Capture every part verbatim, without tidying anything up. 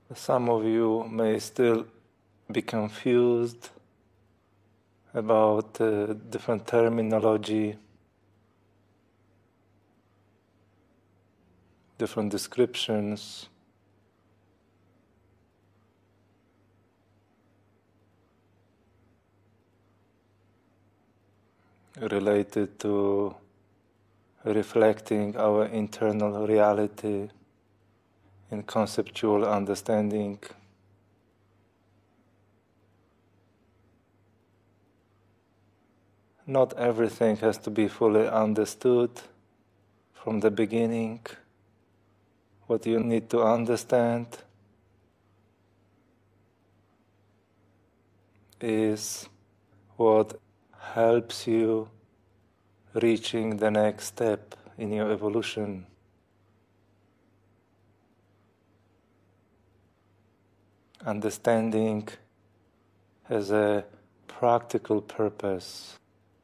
Some of you may still be confused about uh, different terminology, different descriptions. Related to reflecting our internal reality in conceptual understanding. Not everything has to be fully understood from the beginning. What you need to understand is what helps you reaching the next step in your evolution. Understanding has a practical purpose.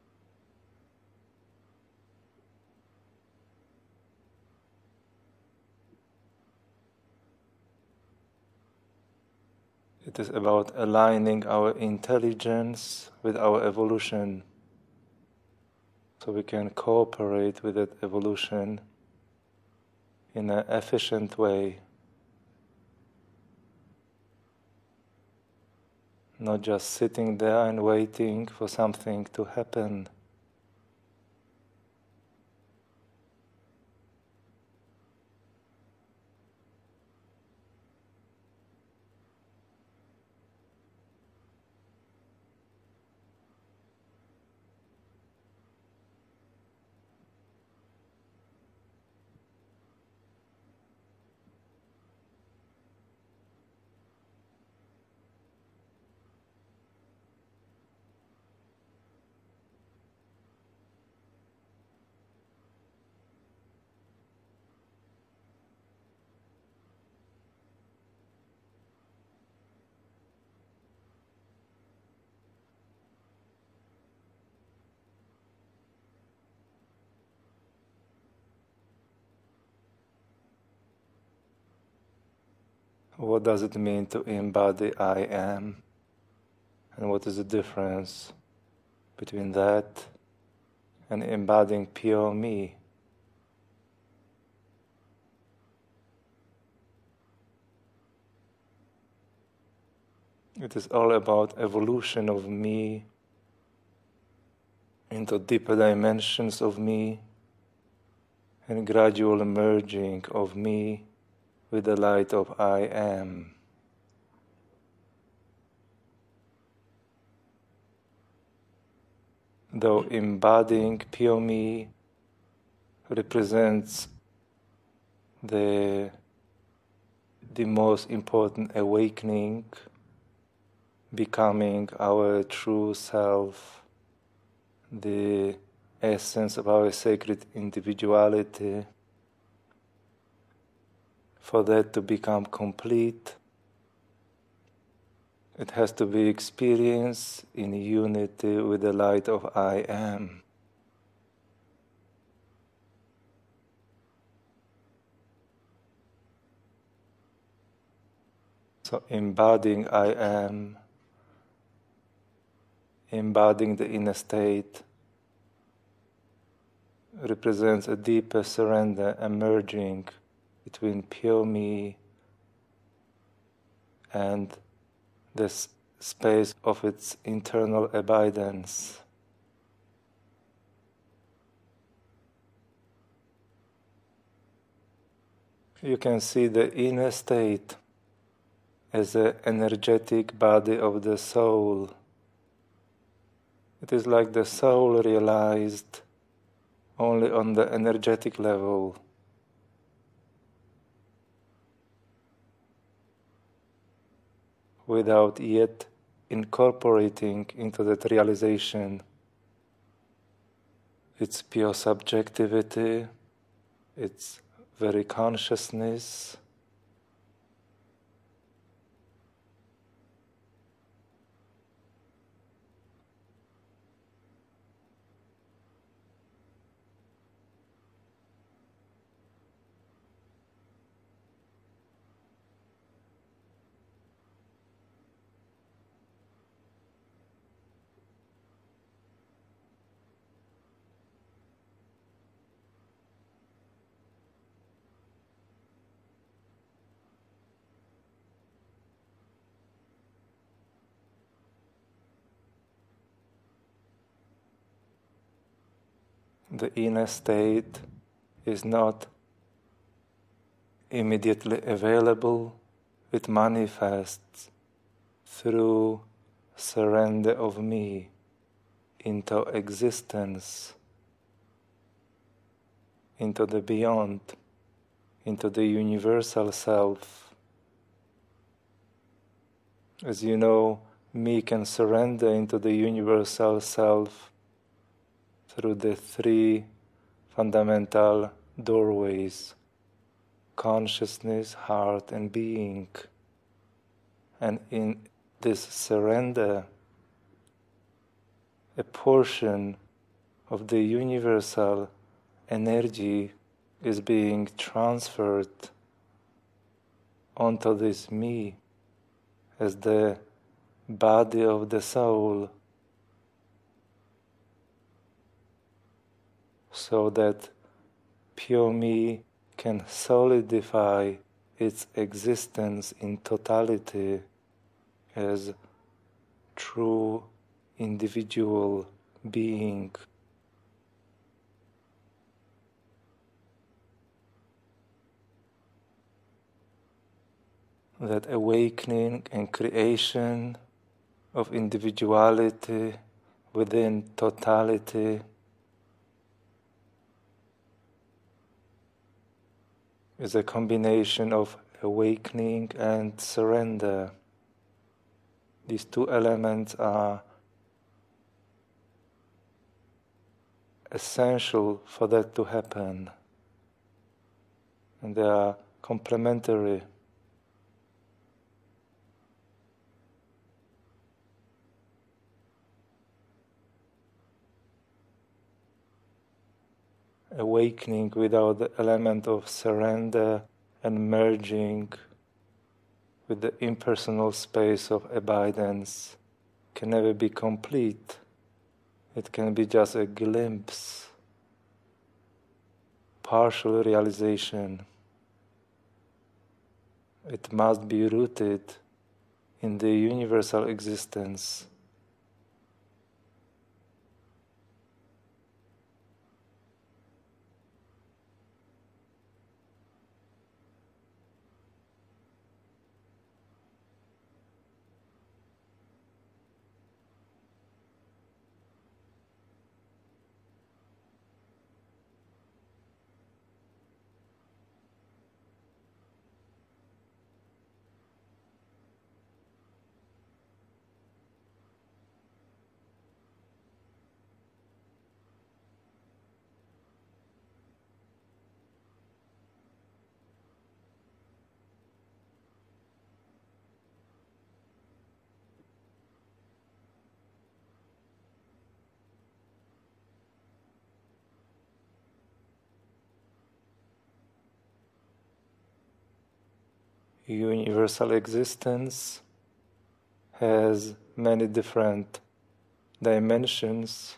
It is about aligning our intelligence with our evolution, so we can cooperate with that evolution in an efficient way, not just sitting there and waiting for something to happen. What does it mean to embody I am? And what is the difference between that and embodying pure me? It is all about evolution of me into deeper dimensions of me and gradual merging of me with the light of I am. Though embodying pure me represents the, the most important awakening, becoming our true self, the essence of our sacred individuality. For that to become complete, it has to be experienced in unity with the light of I am. So embodying I am, embodying the inner state, represents a deeper surrender emerging between pure me and this space of its internal abidance. You can see the inner state as an energetic body of the soul. It is like the soul realized only on the energetic level. Without yet incorporating into that realization its pure subjectivity, its very consciousness, the inner state is not immediately available, it manifests through surrender of me into existence, into the beyond, into the universal self. As you know, me can surrender into the universal self through the three fundamental doorways: consciousness, heart, and being. And in this surrender, a portion of the universal energy is being transferred onto this me as the body of the soul, so that pure me can solidify its existence in totality as true individual being. That awakening and creation of individuality within totality is a combination of awakening and surrender. These two elements are essential for that to happen, and they are complementary. Awakening without the element of surrender and merging with the impersonal space of abidance can never be complete. It can be just a glimpse, partial realization. It must be rooted in the universal existence. Universal existence has many different dimensions,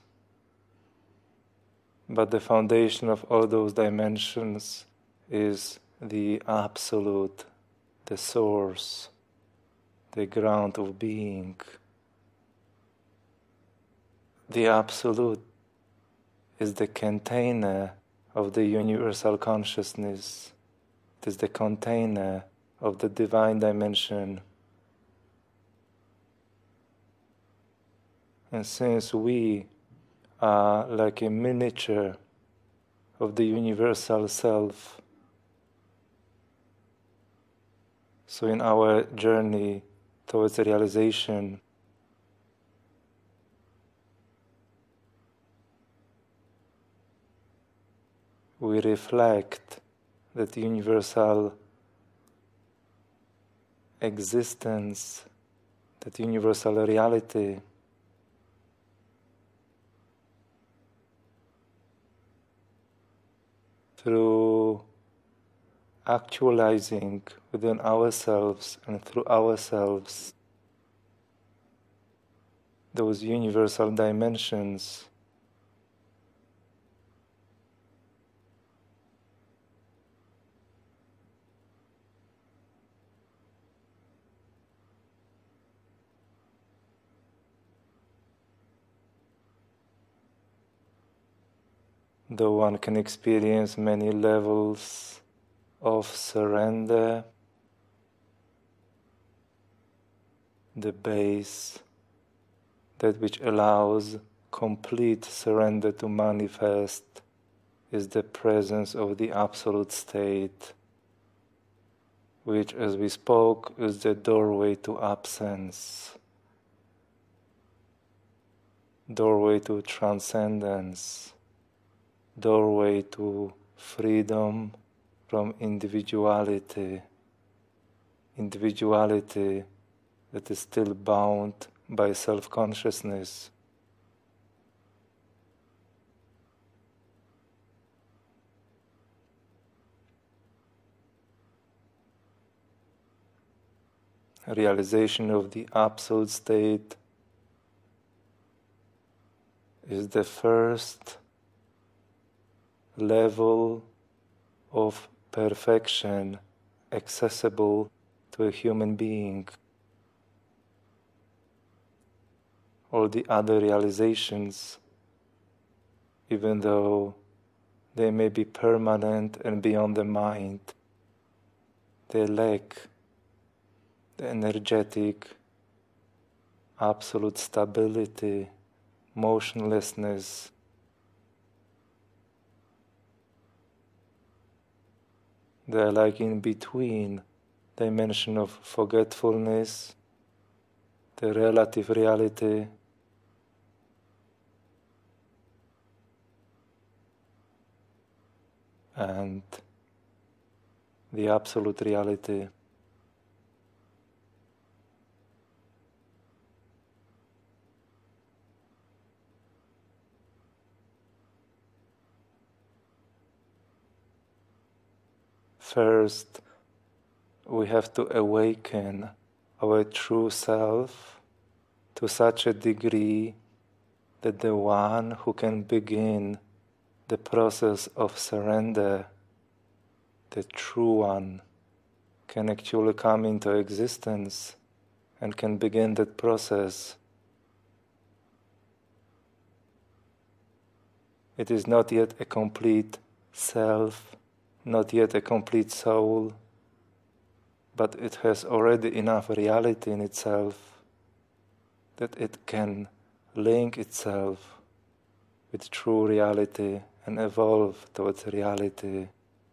but the foundation of all those dimensions is the Absolute, the Source, the ground of being. The Absolute is the container of the universal consciousness. It is the container of the divine dimension. And since we are like a miniature of the universal self, so in our journey towards realization, we reflect that universal existence, that universal reality, through actualizing within ourselves and through ourselves those universal dimensions. though one can experience many levels of surrender, the base, that which allows complete surrender to manifest, is the presence of the Absolute State, which, as we spoke, is the doorway to absence, doorway to transcendence, doorway to freedom from individuality, individuality that is still bound by self-consciousness. Realization of the Absolute State is the first level of perfection accessible to a human being. All the other realizations, even though they may be permanent and beyond the mind, they lack the energetic, absolute stability, motionlessness. They are like in between dimension of forgetfulness, the relative reality, and the absolute reality. First, we have to awaken our true self to such a degree that the one who can begin the process of surrender, the true one, can actually come into existence and can begin that process. It is not yet a complete self, not yet a complete soul, but it has already enough reality in itself that it can link itself with true reality and evolve towards reality.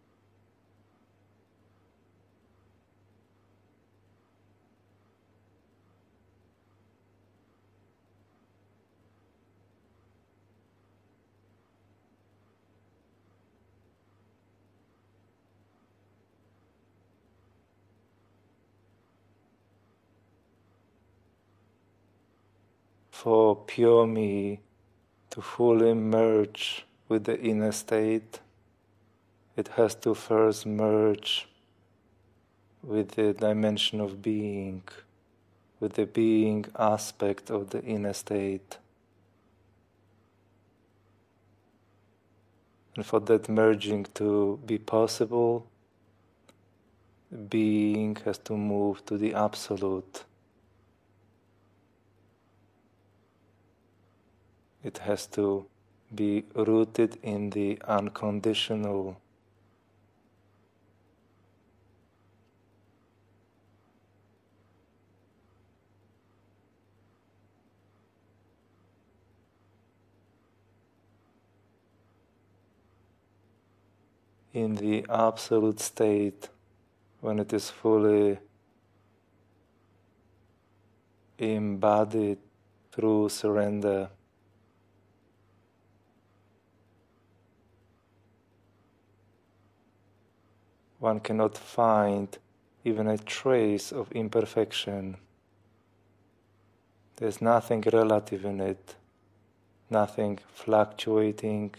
For pure me to fully merge with the inner state, it has to first merge with the dimension of being, with the being aspect of the inner state. And for that merging to be possible, being has to move to the Absolute. It has to be rooted in the unconditional. In the absolute state, when it is fully embodied through surrender, one cannot find even a trace of imperfection. There's nothing relative in it, nothing fluctuating.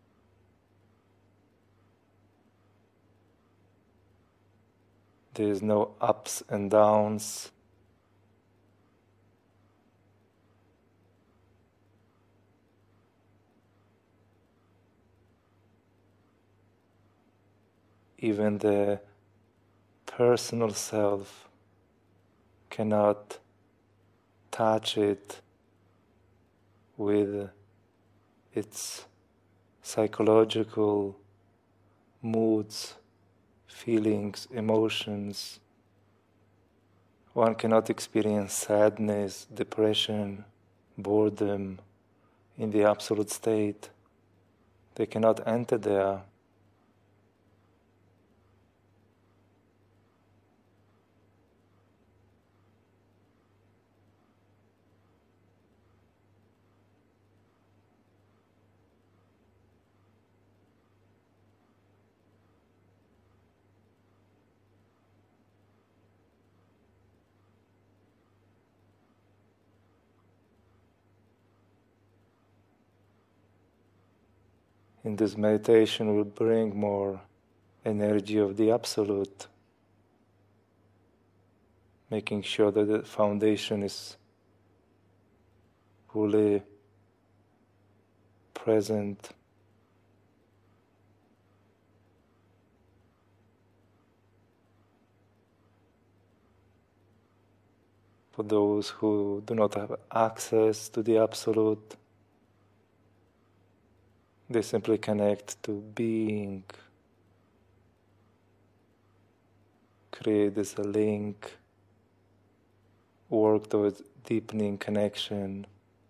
There's no ups and downs. Even the personal self cannot touch it with its psychological moods, feelings, emotions. One cannot experience sadness, depression, boredom in the absolute state. They cannot enter there. In this meditation will bring more energy of the Absolute, making sure that the foundation is fully present. For those who do not have access to the Absolute, they simply connect to being, create this a link, work towards deepening connection.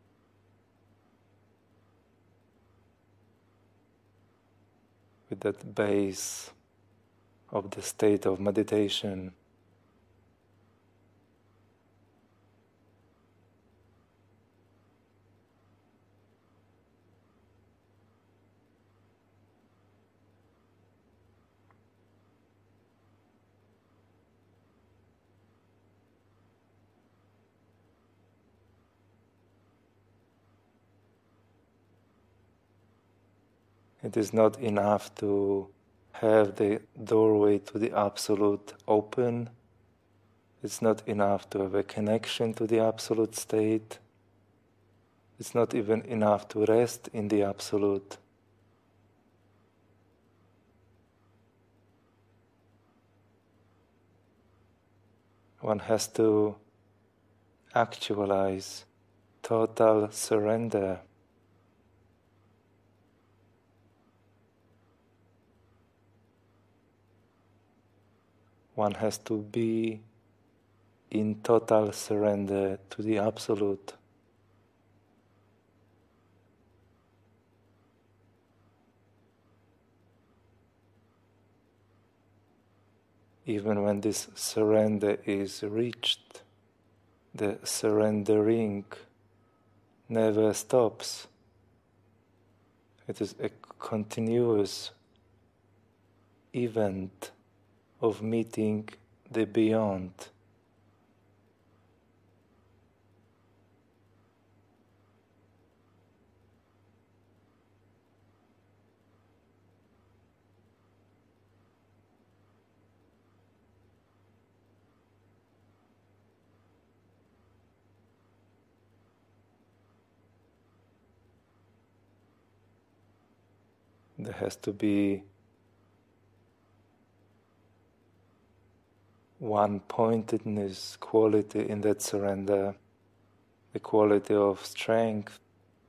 With that base of the state of meditation. It is not enough to have the doorway to the Absolute open. It's not enough to have a connection to the Absolute state. It's not even enough to rest in the Absolute. One has to actualize total surrender. One has to be in total surrender to the Absolute. Even when this surrender is reached, the surrendering never stops. It is a continuous event of meeting the beyond. There has to be one-pointedness quality in that surrender, the quality of strength,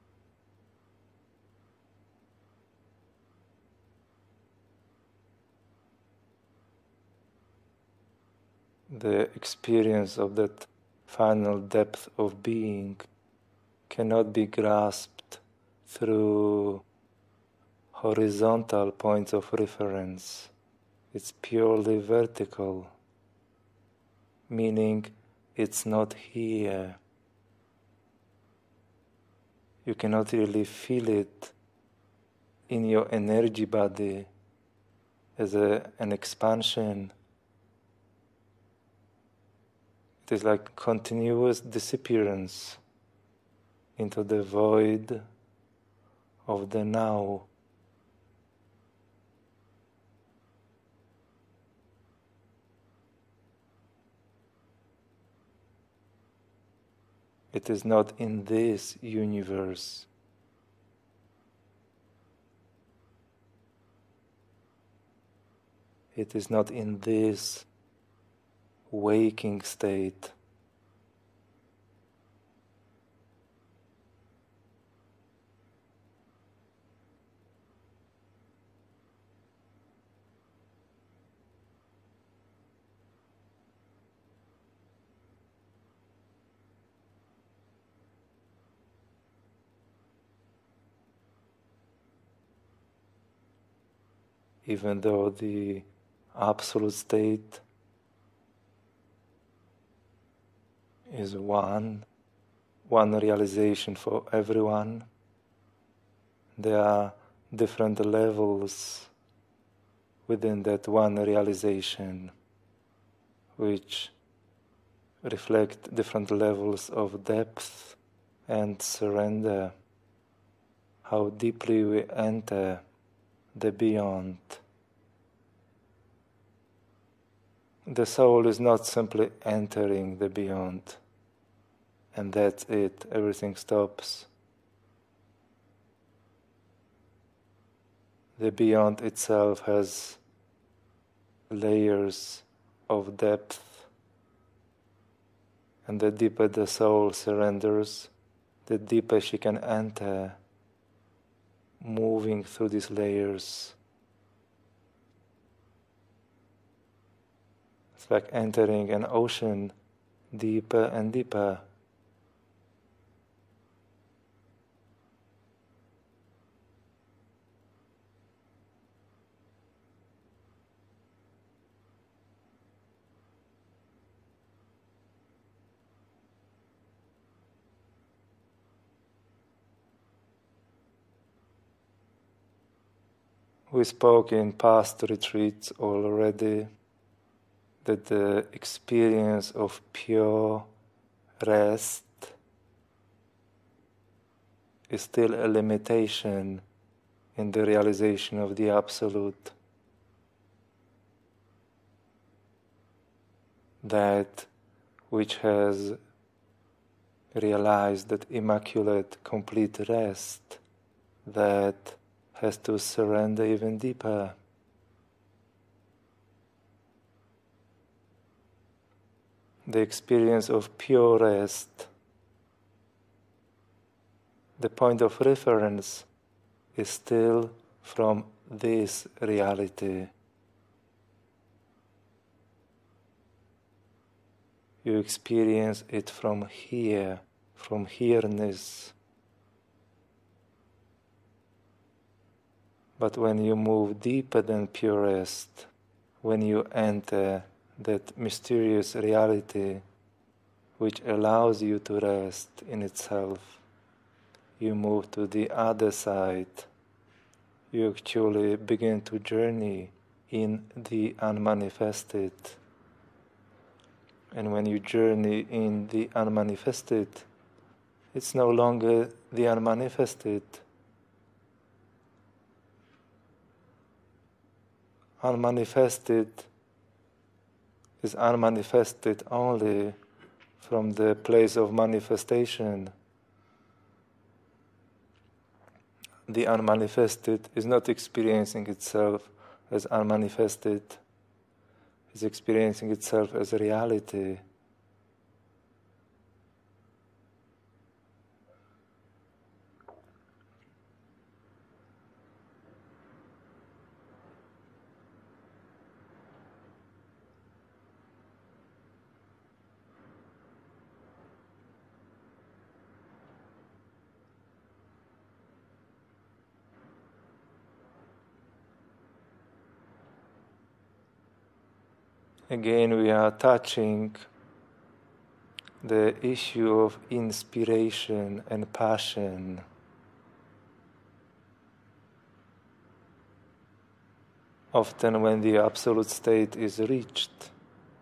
the experience of that final depth of being cannot be grasped through horizontal points of reference. It's purely vertical, meaning it's not here. You cannot really feel it in your energy body as a, an expansion. It is like continuous disappearance into the void of the now. It is not in this universe. It is not in this waking state. even though the absolute state is one, one realization for everyone, there are different levels within that one realization which reflect different levels of depth and surrender, how deeply we enter the beyond. The soul is not simply entering the beyond, and that's it, everything stops. The beyond itself has layers of depth, and the deeper the soul surrenders, the deeper she can enter, moving through these layers. It's like entering an ocean deeper and deeper. We spoke in past retreats already that the experience of pure rest is still a limitation in the realization of the Absolute. That which has realized that immaculate, complete rest, that has to surrender even deeper. The experience of pure rest, the point of reference is still from this reality. You experience it from here, from here-ness. But when you move deeper than pure rest, when you enter that mysterious reality which allows you to rest in itself, you move to the other side. You actually begin to journey in the unmanifested. And when you journey in the unmanifested, it's no longer the unmanifested. Unmanifested is unmanifested only from the place of manifestation. The unmanifested is not experiencing itself as unmanifested, it's experiencing itself as a reality. Again, we are touching the issue of inspiration and passion. Often when the absolute state is reached,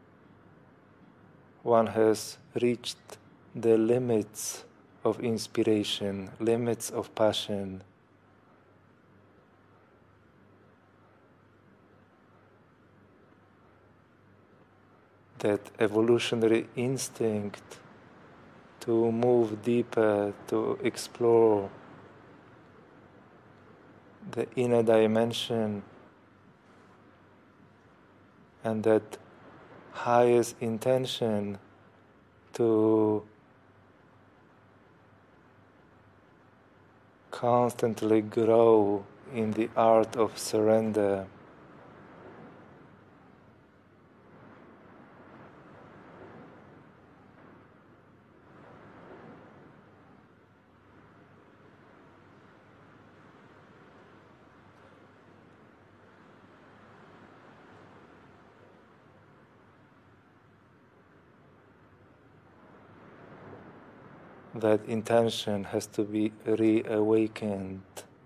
one has reached the limits of inspiration, limits of passion. That evolutionary instinct to move deeper, to explore the inner dimension, and that highest intention to constantly grow in the art of surrender. that intention has to be reawakened.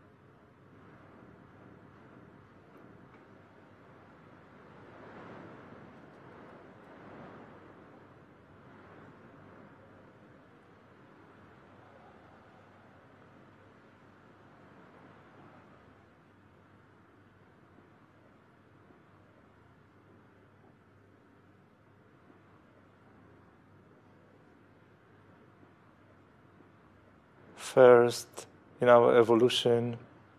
First, in our evolution,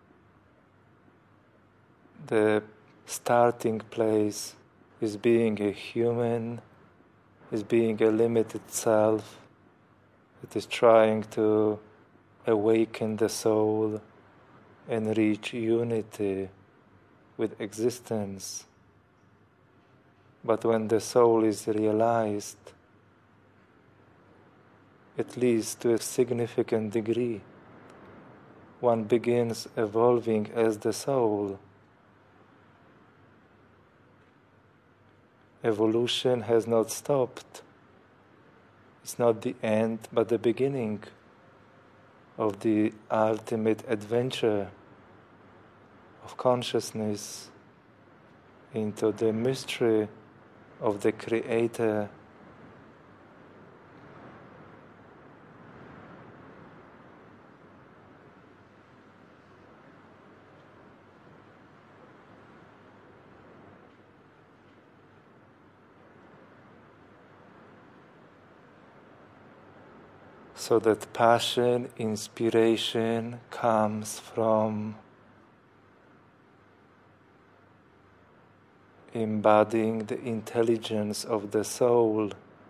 the starting place is being a human, is being a limited self. It is trying to awaken the soul and reach unity with existence. But when the soul is realized, at least to a significant degree, one begins evolving as the soul. Evolution has not stopped. It's not the end, but the beginning of the ultimate adventure of consciousness into the mystery of the Creator. So that passion, inspiration comes from embodying the intelligence of the soul.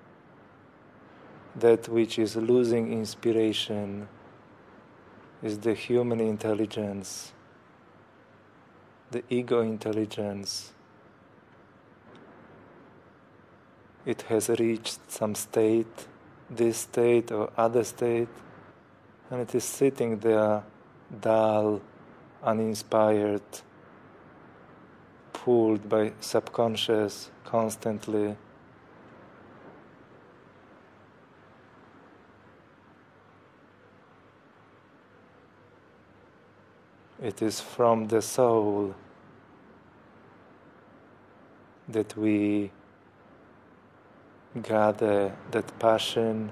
That which is losing inspiration is the human intelligence, the ego intelligence. It has reached some state, this state or other state, and it is sitting there dull, uninspired, pulled by subconscious constantly. It is from the soul that we gather that passion,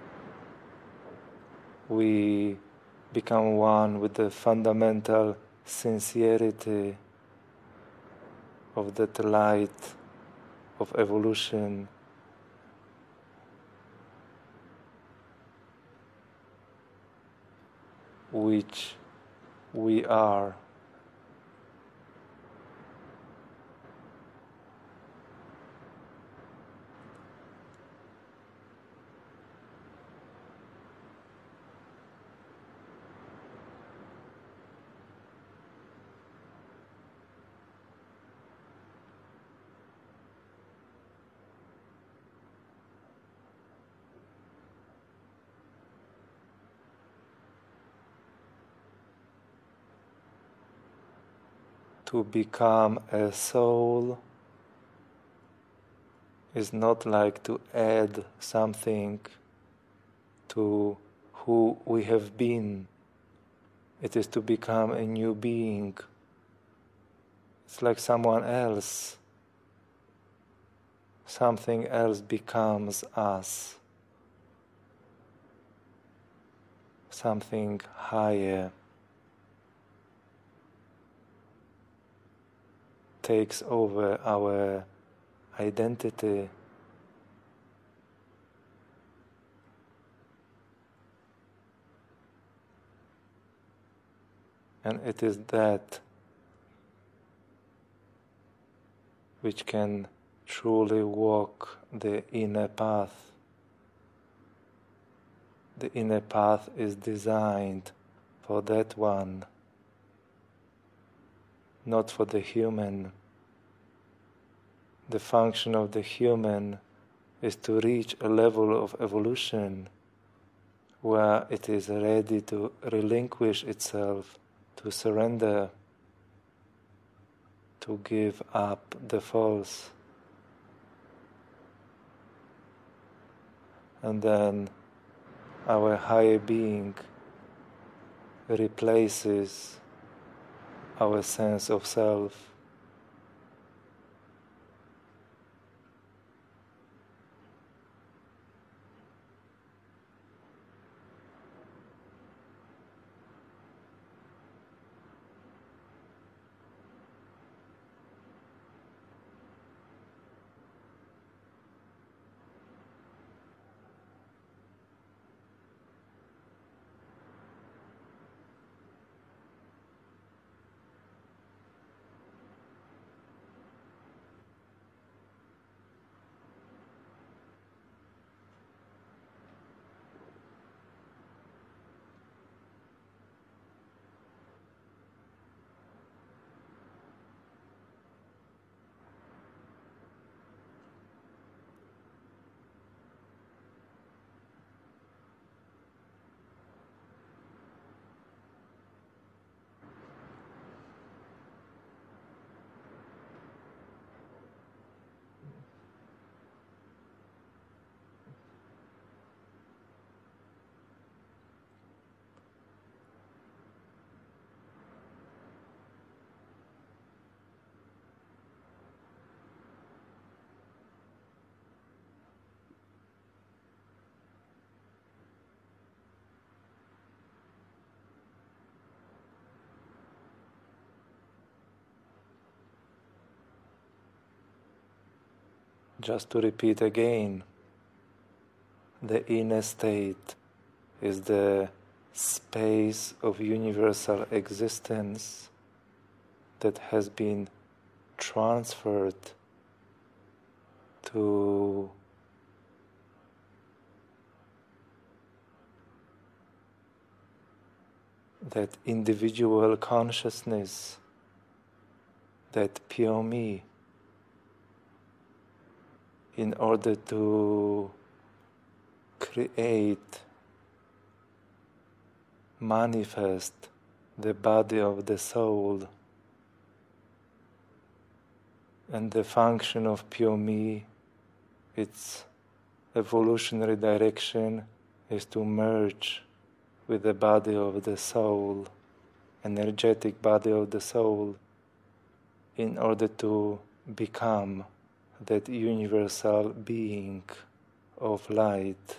we become one with the fundamental sincerity of that light of evolution. Which we are. To become a soul is not like to add something to who we have been. It is to become a new being. It's like someone else. Something else becomes us. Something higher takes over our identity. And it is that which can truly walk the inner path. The inner path is designed for that one, not for the human. The function of the human is to reach a level of evolution where it is ready to relinquish itself, to surrender, to give up the false. And then our higher being replaces our sense of self. Just to repeat again, the inner state is the space of universal existence that has been transferred to that individual consciousness, that pure me, in order to create, manifest the body of the soul. And the function of pure me, its evolutionary direction, is to merge with the body of the soul, energetic body of the soul, in order to become that universal being of light.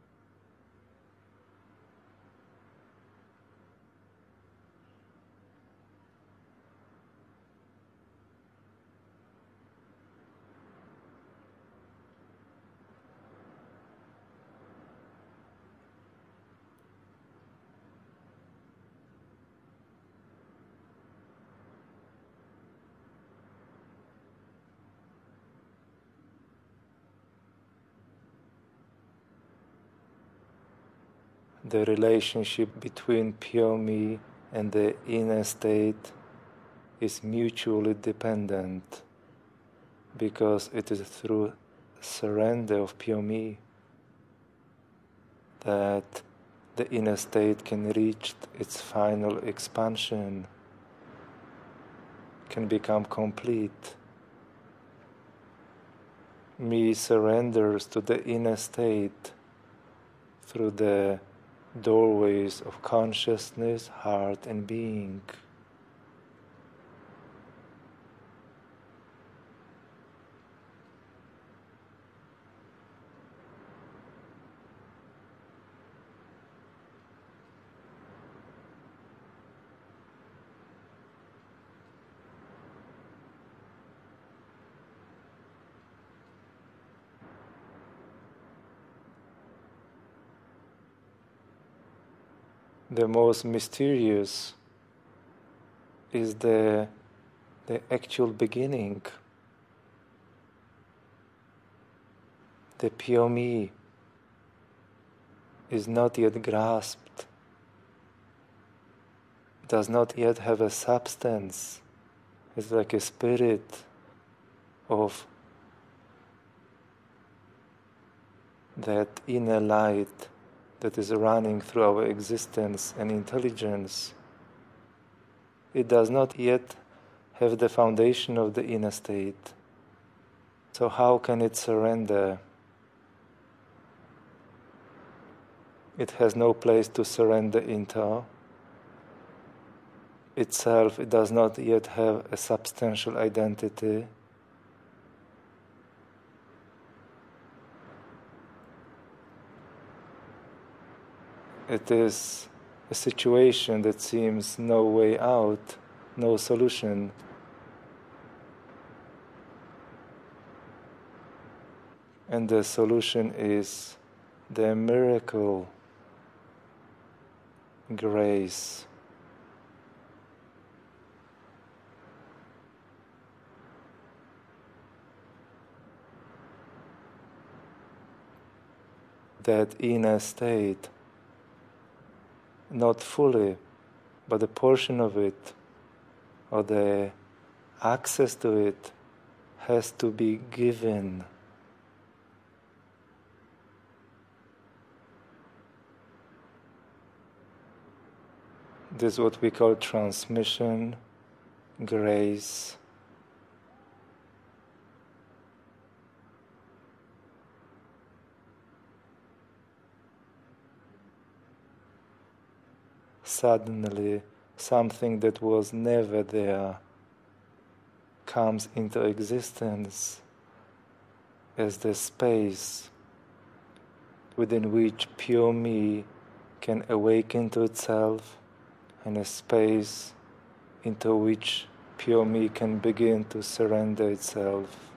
The relationship between pure me and the inner state is mutually dependent, because it is through surrender of pure me that the inner state can reach its final expansion, can become complete. Me surrenders to the inner state through the doorways of consciousness, heart, and being. The most mysterious is the, the actual beginning, the pure me is not yet grasped, does not yet have a substance. It's like a spirit of that inner light that is running through our existence and intelligence. It does not yet have the foundation of the inner state. So how can it surrender? it has no place to surrender into. Itself, it does not yet have a substantial identity. It is a situation that seems no way out, no solution. And the solution is the miracle, grace. That inner state, not fully, but a portion of it, or the access to it, has to be given. This is what we call transmission, grace. Suddenly, something that was never there comes into existence as the space within which pure me can awaken to itself, and a space into which pure me can begin to surrender itself.